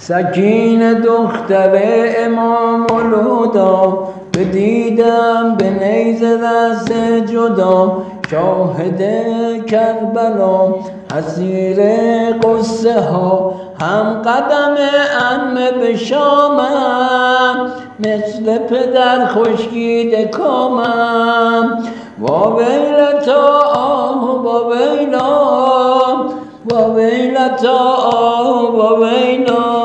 سکینه دختر امام الهدا بدیدم به نیزه دست جدا شاهد کربلا اسیر قصه ها هم قدم عمه به شامم مثل پدر خشکیده کامم وا ویلتا آه وا ویلا وا ویلتا آه وا ویلا